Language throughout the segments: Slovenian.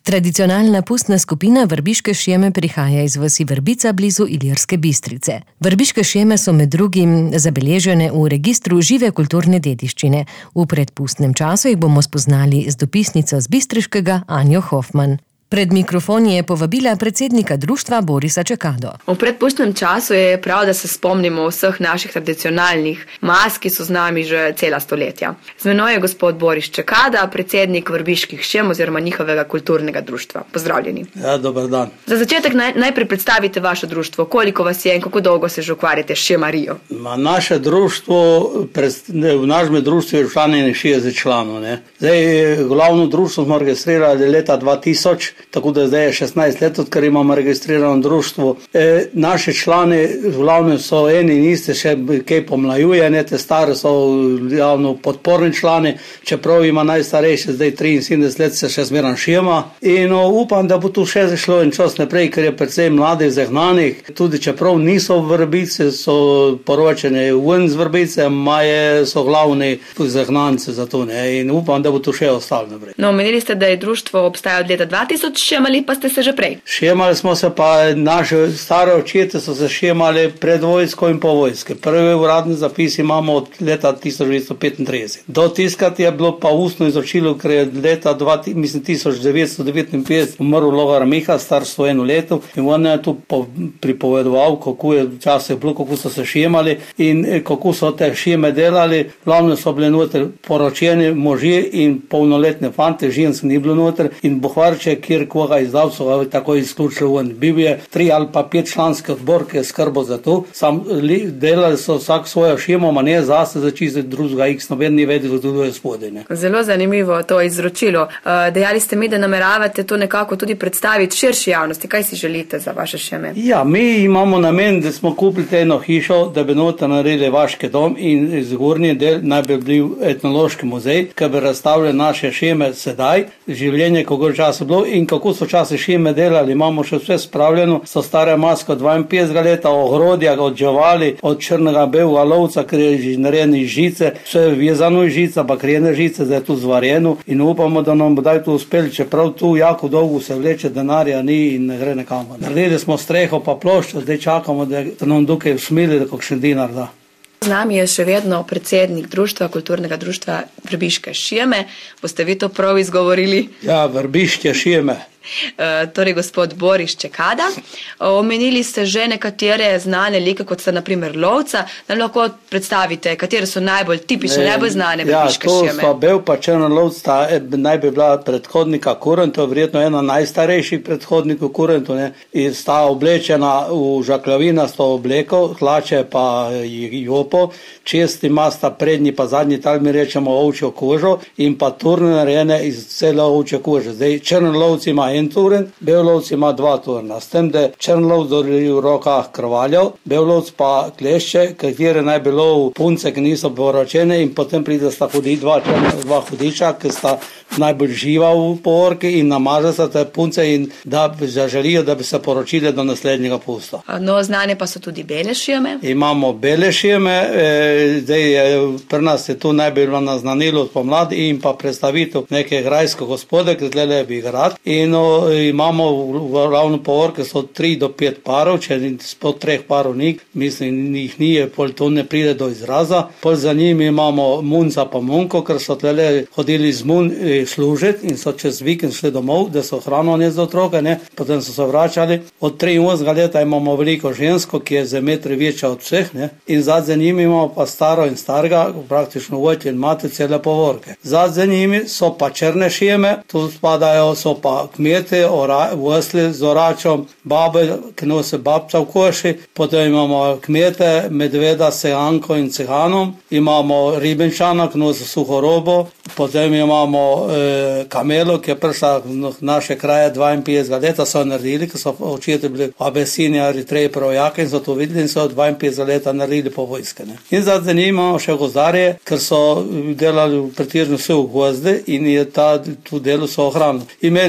Tradicionalna pustna skupina Vrbiške šeme prihaja iz vasi Vrbica blizu Ilirske Bistrice. Vrbiške šeme so med drugim zabeležene v registru žive kulturne dediščine. V predpustnem času jih bomo spoznali z dopisnico z Bistriškega Anjo Hofman. Pred mikrofon je povabila predsednika društva Borisa Čekado. V predpustnem času je prav, da se spomnimo vseh naših tradicionalnih mas, ki so z nami že cela stoletja. Z menoj je gospod Boris Čekada, predsednik Vrbiških šem oziroma njihovega kulturnega društva. Pozdravljeni. Ja, dober dan. Za začetek najprej predstavite vaše društvo. Koliko vas je in kako dolgo se že ukvarjate s šemarijo? Naše društvo, v našem društvu je včlanjenih 60 članov. Zdaj, glavno društvo smo registrirali leta 2000, tako da zdaj je 16 let, odkar imamo registrirano društvo. Naši člani glavno so eni in isti, še kaj pomlajuje, te stare so javno podporni člani, čeprav ima najstarejši zdaj 73 let, se še zmeran šema. In upam, da bo tu še zašlo en čas naprej, ker je predvsem mladih zahnanih, tudi čeprav niso v Vrbici, so poročeni ven z Vrbice, so glavni zahnanci za to. In upam, da bo tu še ostalo naprej. No, omenili ste, da je društvo obstaja od leta 2000, šemali pa ste se že prej? Šemali smo se pa, naši stare očete so se šemali pred vojsko in po vojske. Prvi uradni zapis imamo od leta 1935. Do tiskati je bilo pa ustno izročilo, ker je leta 1959 umrl Logar Miha, star 101 leto, in on je tu pripovedoval, kako je včasih bilo, kako so se šemali in kako so te šeme delali. Glavno so bili noter poročeni možje in polnoletne fante, žensk ni bilo noter, in Buhvarče, kjer koga izdal, so ga tako izključili ven. Bil je 3 ali pa 5 članski odbor, ki je skrbel za to. Delali so vsak svojo šemo, ma ne zase za čisto drugega, x noben ni vedel, da je spodaj. Zelo zanimivo to izročilo. Dejali ste mi, da nameravate to nekako tudi predstaviti širši javnosti. Kaj si želite za vaše šeme? Ja, mi imamo namen, da smo kupili eno hišo, da bi noter naredili vaški dom in zgornji del naj bi bil etnološki muzej, ki bi razstavljali naše šeme sedaj, življenje, kako časa bilo in kako so časi šeme delali. Imamo še vse spravljeno, so stare maske od 52 leta, ogrodja, od živali, od črnega belega lovca, ker je že narejeno iz žice, vse vezano iz žice, bakrene žice, zdaj je tu zvarjeno in upamo, da nam bo daj tu uspeli, čeprav tu jako dolgo se vleče, denarja ni in ne gre nekamo. Naredili smo streho pa ploščo, zdaj čakamo, da nam tukaj usmili, da kakšen dinar da. Z nami je še vedno predsednik društva, kulturnega društva Vrbiške šeme. Boste vi to prav izgovorili? Ja, Vrbiške šeme. Torej gospod Boris Čekada. Omenili ste že nekatere znane like, kot sta na primer lovca. Nam lahko predstavite, katere so najbolj tipične, najbolj znane Vrbiške šeme? Ja, to sta Bel pa Črna lovca, naj bi bila predhodnika Kurentov, verjetno ena najstarejših predhodnikov Kurentov, in sta oblečena v žakljavinasto obleko, hlače pa jopo, čest ima sta prednji pa zadnji, tako mi rečemo ovčjo kožo, in pa turne narejene iz cele ovčje kože. Zdaj, Črna lovci ima en turen, Belovc ima 2 turna. S tem, da Črnlovc dori v rokah krvaljev, Belovc pa klešče, katere naj bilo punce, ki niso poročene, in potem pride sta dva hudiča, ki sta najbolj živa v povorki in namaže se te punce in da želijo, da bi se poročile do naslednjega pusta. No, znane pa so tudi bele šeme. Imamo bele šeme, zdaj pri nas je tu najbolj bilo naznanilo pomladi in pa predstavitev neke grajske gospode, ki zdaj bi grad. In imamo ravno povorke, so 3 do 5 parov, če spod 3 parov ni, mislim, jih ni, pol to ne pride do izraza. Pol za njimi imamo munca pa munko, ker so tlele hodili z mun služiti in so čez vikend šli domov, da so hrano ne za otroke, potem so se vračali. Od 83 leta imamo veliko žensko, ki je za metri večja od vseh, in za njimi imamo pa staro in starega, praktično vojte in mate cele povorke. Za njimi so pa črne šeme, tu spadajo, so pa kmete, vesli z oračom, babe, ki nose babca v koši, potem imamo kmete, medveda, sejanko in ciganom, imamo ribenčana, ki nose suho robo, potem imamo kamelo, ki je prišla v naše kraje 52 leta, so naredili, ki so očete bili v Abesini, Eritreji, prvojaki in so to videli in so 52 leta naredili po vojske. In za njim imamo še gozdarje, ker so delali pretežno vse v gozde in je tu delo so ohranili. Imeli smo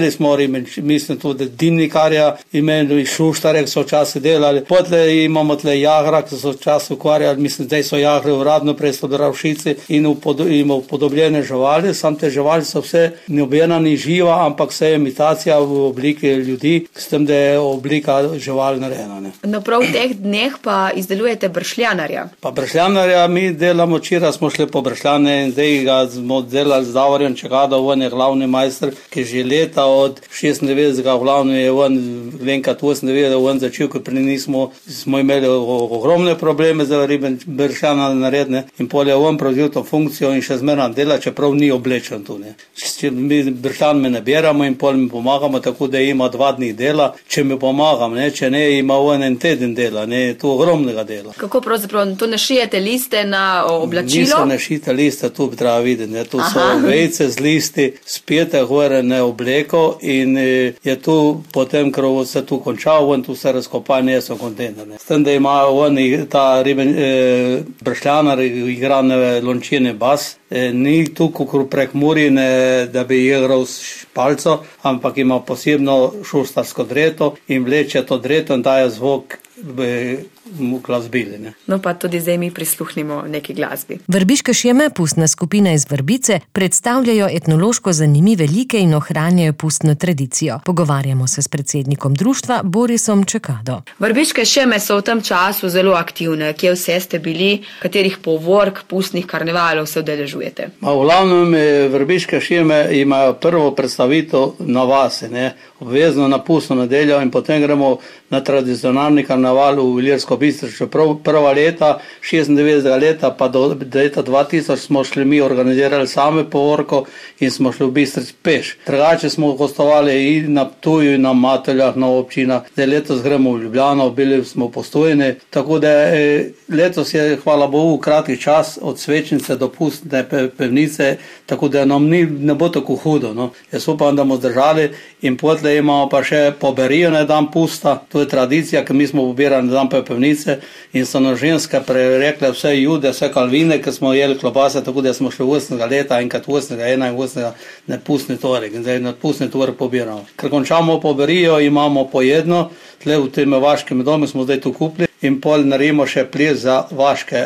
mislim tudi dimnikarja, imenu Šuštarek so včasih delali. Potle imamo tle Jagra, ki so včasih ukvarjali, mislim, zdaj so Jagre uradno, prej so Dravšici in upodobljene živali, sam te živali so vse nobena ni živa, ampak vse je imitacija v obliki ljudi, s tem, da je oblika živali narejena. Ne. No, prav v teh dneh pa izdelujete bršljanarja. Pa bršljanarja mi delamo, včeraj smo šli po bršljane in zdaj ga smo delali z Davorjem Čekadom, on je glavni majster, ki že leta od 96. glavno je on, enkrat 98. on začel, ko pri nismo imeli ogromne probleme za bršljana naredne in pol je on prevzel to funkcijo in še zmeraj dela, čeprav ni oblečen tu. Ne. Mi bršljan me nabiramo in pol mi pomagamo, tako da ima 2 dni dela, če mi pomagam, ne, če ne, ima on 1 teden dela, ne, to ogromnega dela. Kako pravzaprav, tu ne šijete liste na oblačilo? Niso ne šijete liste, tu bi treba videti, ne, tu so vejce z listi, spete gore ne obleko in je tu potem, ker se tu končal, on tu se razkopa, ne so kontejner. S tem, da ima on ta bršljanar igrane lončine bas, ni tu kot prek Murine, da bi igral s palco, ampak ima posebno šustarsko dreto in vleče to dreto in daje zvok v glasbili. Ne. No pa tudi zdaj mi prisluhnimo neki glasbi. Vrbiške šjeme, pustna skupina iz Vrbice, predstavljajo etnološko zanimive like in ohranjajo pustno tradicijo. Pogovarjamo se s predsednikom društva Borisom Čekado. Vrbiške šjeme so v tem času zelo aktivne. Kje vse ste bili, katerih povork pustnih karnevalov se udeležujete? V glavnem Vrbiške šjeme imajo prvo predstavitev na vasi, ne, obvezno na pustno nedeljo in potem gremo na tradicionalni karneval v Ilirsko Bistrico. Prva leta, 96. leta pa do leta 2000 smo šli mi organizirali same povorko in smo šli v Bistrici peš. Drugače smo gostovali i na Ptuju, in na Mateljah, na občinah. Zdaj letos gremo v Ljubljano, bili smo Postojni, tako da letos je, hvala Bogu, kratki čas od svečnice do pustne pevnice, tako da nam ne bo tako hudo. No. Jaz upam, da bomo zdržali in potle imamo pa še poberijo na dan pusta. To je tradicija, ki mi smo pobirali na dan pevnice in so nam ženske prerekle vse jude, vse kalvine, ki smo jeli klobase, tako da smo šli 8. leta, enkrat 8., 81. na pustni torek in zdaj na pustni torek pobiramo. Ker končamo poberijo, imamo pojedno, tle v tem vaškem domu smo zdaj tu kupili in pol naredimo še ples za vaške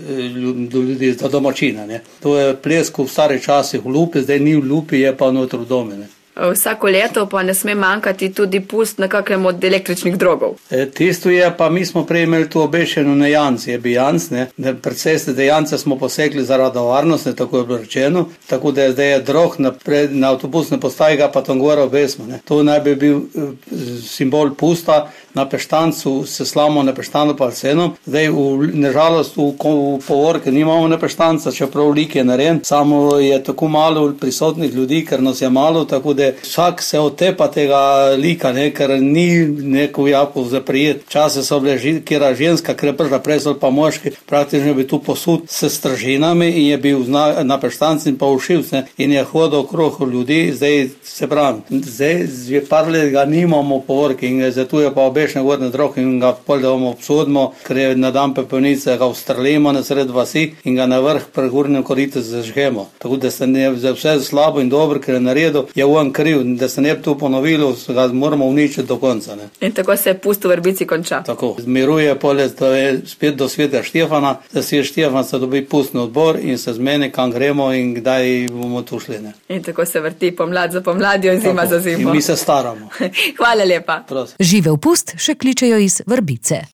ljudi, za domačine. Ne. To je ples, ko v starih časih v lupi, zdaj ni v lupi, je pa notri v domu. Ne. Vsako leto pa ne sme manjkati tudi pust na kakrem od električnih drogov. Tisto je, pa mi smo prej imeli tu obešeno na Janci, je bi Janc, ne, predvsej ste Jance smo posekli zaradi varnosti, tako je bilo rečeno, tako da je zdaj je drog na avtobusne postaji ga pa tam gore obesmo. Ne. To naj bi bil simbol pusta, na Peštancu se slamo na Peštanu pa vseeno. Zdaj, nažalost, v povorki nimamo na Peštanca, čeprav lik je narejen, samo je tako malo prisotnih ljudi, ker nas je malo, tako da vsak se otepa tega lika, ne, ker ni neko jako zaprijet. Čase so bile kjera ženska, ker je prišla prej pa moški, praktično bi tu posud s stržinami in je bil na Peštanci in pa v Šivce in je hodil okrog ljudi, zdaj se pravim. Zdaj, že par let ga nimamo povorki in zato je pa obešen vodni drog in ga pol da bomo obsodimo, ker je na dan pepelnice ga ustrelimo na sred vasi in ga na vrh pregurnem koritu zažgemo. Tako da se ne za vse slabo in dobro, ker je naredil, je on kriv, da se ne bi to ponovilo, ga moramo uničiti do konca. Ne. In tako se pust v Vrbici konča. Tako. Miruje polje, to je spet do sveta Štefana, da se Štefan se dobi pustni odbor in se zmeni, kam gremo in kdaj bomo tu šli. Ne. In tako se vrti pomlad za pomladjo in zima za zimo. In mi se staramo. Hvala lepa. Živel pust še kličejo iz Vrbice.